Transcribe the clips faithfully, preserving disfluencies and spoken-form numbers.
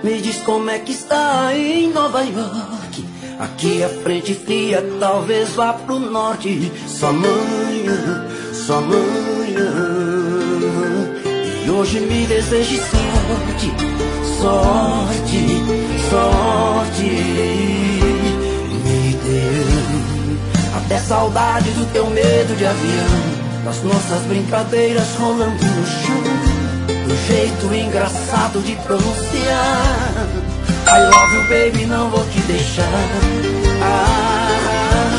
Me diz como é que está em Nova York. Aqui a frente fria, talvez vá pro norte. Só amanhã, só amanhã. E hoje me deseje sorte, sorte, sorte. Me deu até saudade do teu medo de avião, das nossas brincadeiras rolando no chão, do jeito engraçado de pronunciar I love you baby, não vou te deixar. ah,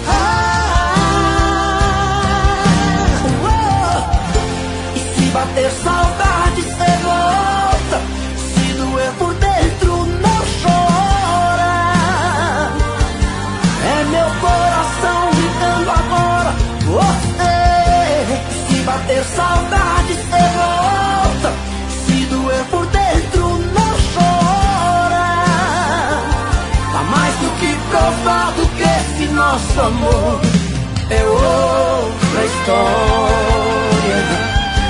ah, oh. E se bater saudade cê volta, se doer por dentro não chora. É meu coração gritando agora você. Se bater saudade cê volta, se doer por dentro não chora. Tá mais do que provado que esse nosso amor é outra história.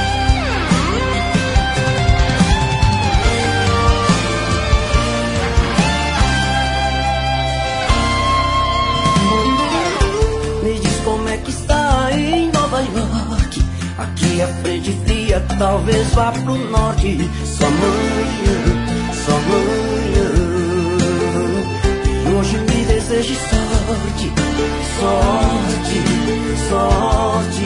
Me diz como é que está em Nova York. Aqui a frente fria, talvez vá pro norte. Só amanhã, só amanhã. E hoje me deseje sorte, sorte, sorte.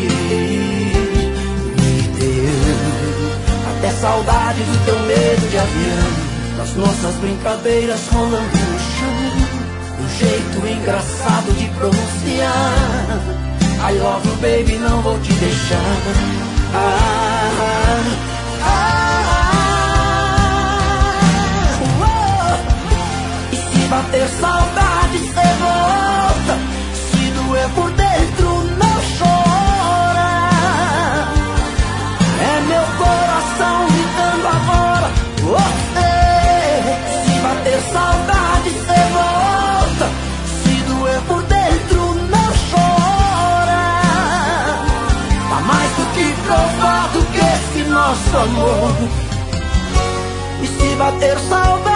Me deu até saudade do teu medo de avião, das nossas brincadeiras rolando no chão, do jeito engraçado de pronunciar I love you baby, não vou te deixar. ah, ah, oh. E se bater saudade cê volta, se doer por dentro não chora. É meu coração gritando agora você. Se bater saudade cê volta, se doer por dentro não chora. Tá mais do que provado que esse nosso amor. E se bater saudade